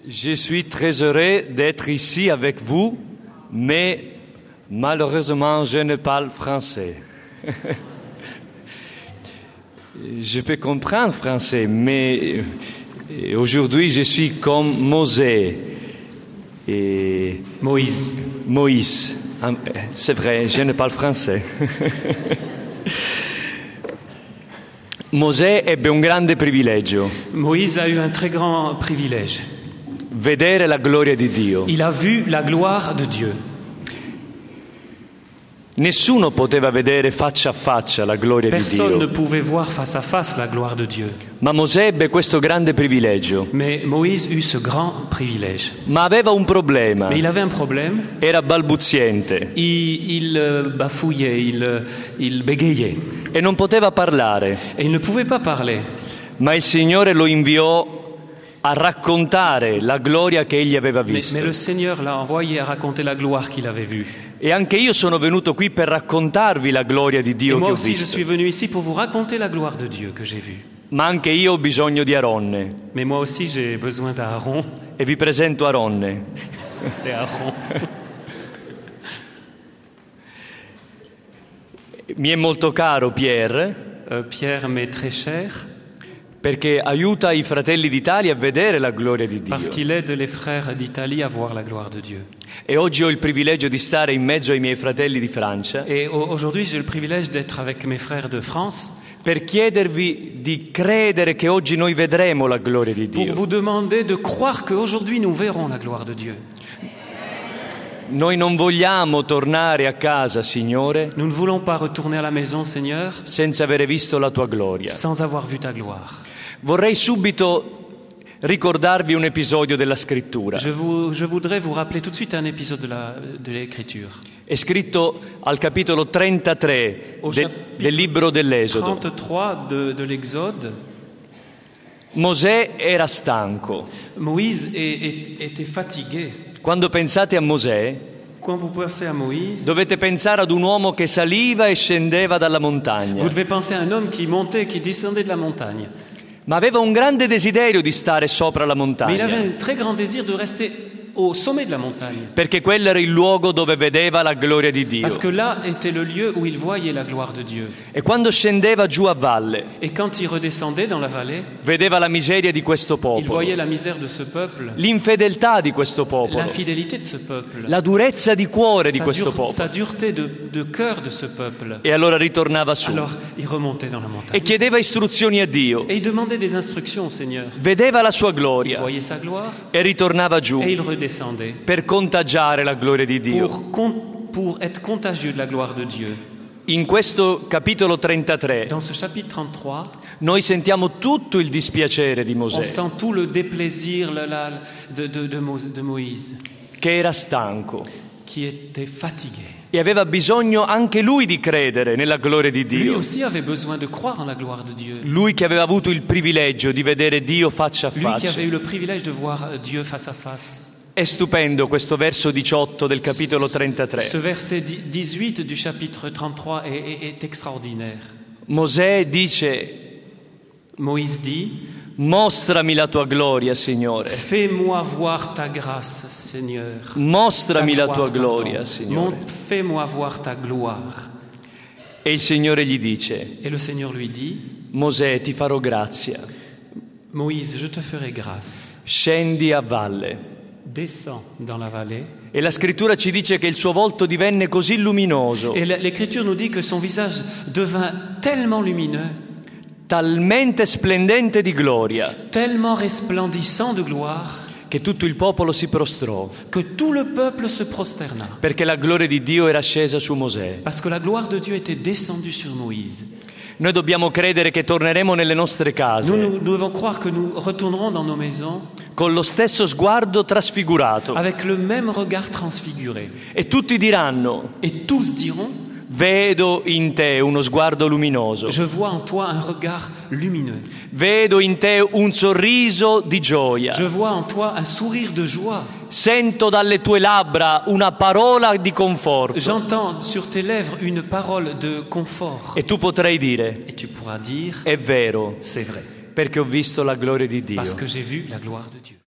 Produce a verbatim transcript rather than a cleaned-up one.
Je suis très heureux d'être ici avec vous, mais malheureusement, je ne parle français. Je peux comprendre français, mais aujourd'hui, je suis comme Mosè et Moïse. Moïse. C'est vrai, je ne parle français. Mosè ebbe un grande privilegio. Moïse a eu un très grand privilège. Vedere la gloria di Dio. Il a vu la gloire de Dieu. Nessuno poteva vedere faccia a faccia la gloria Personne di ne Dio. pouvait voir face à face la gloire de Dieu. Ma Mosè ebbe questo grande privilegio. Mais Moïse eut ce grand privilège. Ma aveva un problema. Mais il avait un problème. Era balbuziente Il, il euh, bafouillait, il, euh, il bégayait. e non poteva parlare. Et il ne pouvait pas parler. Ma il Signore lo inviò a raccontare la gloria che egli aveva Mais, visto. mais le Seigneur l'a envoyé à raconter la gloire qu'il avait vue. E anche io sono venuto qui per raccontarvi la gloria di Et Dio moi che ho aussi, je visto. suis venu ici pour vous raconter la gloire de Dieu que j'ai vue. Ma anche io ho bisogno di Aronne. Mais moi aussi, j'ai besoin d'Aaron. E vi presento Aronne. C'est Aaron. Mi è molto caro Pierre, Euh, Pierre m'est très cher perché aiuta i fratelli d'Italia a vedere la gloria di parce Dio. qu'il aide les frères d'Italie à voir la gloire de Dieu. E oggi ho il privilegio di stare in mezzo ai miei fratelli di Francia Et au- aujourd'hui, j'ai le privilège d'être avec mes frères de France per chiedervi di credere che oggi noi vedremo la gloria di pour Dio. vous demander de croire qu'aujourd'hui, nous verrons la gloire de Dieu. Noi non vogliamo tornare a casa, Signore, Nous ne voulons pas retourner à la maison, Seigneur, senza avere visto la tua gloria. sans avoir vu ta gloire. Vorrei subito ricordarvi un episodio della scrittura. Je, vous- je voudrais vous rappeler tout de suite un épisode de la- de l'Écriture. È scritto al capitolo trentatré Au de- chapitre del libro dell'Esodo. trente-trois de, de l'Exode, Mosè era stanco. Moïse est- est- était fatigué. Quando pensate a Mosè, Quand vous pensez à Moïse, dovete pensare ad un uomo che saliva e scendeva dalla montagna, vous devez penser à un homme qui montait et qui descendait de la montagne. ma aveva un grande desiderio di stare sopra la Mais il avait montagna, un très grand désir de rester au sommet de la montagne. perché quello era il luogo dove vedeva la gloria di Dio. Parce que là était le lieu où il voyait la gloire de Dieu. E quando scendeva giù a valle, Et quand il redescendait dans la vallée, vedeva la miseria di questo il popolo, voyait la misère de ce peuple, l'infedeltà di questo popolo, l'infidélité de ce peuple, la durezza di cuore di sa, questo dur- popolo. sa dureté de, de cœur de ce peuple. E allora ritornava su Alors il remontait dans la e montagne. chiedeva istruzioni a Dio, Et il demandait des instructions au Seigneur. vedeva la sua Il gloria voyait sa gloire e ritornava giù et il redescendait per contagiare la gloria di Dio. pour, con- pour être contagieux de la gloire de Dieu. In questo capitolo trentatré Dans ce chapitre trente-trois, noi sentiamo tutto il dispiacere di on Mosè, sent tout le déplaisir la- la- de, de- de Mo- de Moïse, che era stanco qui était fatigué. e aveva bisogno anche lui di credere nella gloria di Lui Dio. aussi avait besoin de croire en la gloire de Dieu. Lui che aveva avuto il privilegio di vedere Dio faccia a Lui qui faccia. avait eu le privilège de voir euh, Dieu face à face. È stupendo questo verso diciotto del capitolo trentatré. Ce verset di- dix-huit du chapitre trente-trois est, est- est extraordinaire. Mosè dice: Moïse dit, mostrami la tua gloria, Signore. fais-moi voir ta grâce, Seigneur. Mostrami Ta la tua gloire, gloria, pardon. Signore. Mon- Fais-moi voir ta gloire. E il Signore gli dice: Et le Seigneur lui dit, Mosè, ti farò grazia. Moïse, je te ferai grâce. Scendi a valle. Descends dans la vallée. E la scrittura ci dice che il suo volto divenne così luminoso, Et l- l'Écriture nous dit que son visage devint tellement lumineux, talmente splendente di gloria, tellement resplendissant de gloire, che tutto il popolo si prostrò, que tout le peuple se prosterna. perché la gloria di Dio era scesa su Mosè. Parce que la gloire de Dieu était descendue sur Moïse. Noi dobbiamo credere che torneremo nelle nostre case Nous, nous devons croire que nous retournerons dans nos maisons con lo stesso sguardo trasfigurato avec le même regard transfiguré. e tutti diranno: Et tous diront, vedo in te uno sguardo luminoso, je vois en toi un regard lumineux. vedo in te un sorriso di Je gioia, vois en toi un sourire de joie. sento dalle tue labbra una parola di conforto. J'entends sur tes lèvres une parole de confort. E tu potrai dire: Et tu pourras dire, è vero, c'est vrai, perché ho visto la gloria di Dio. parce que j'ai vu la gloire de Dieu.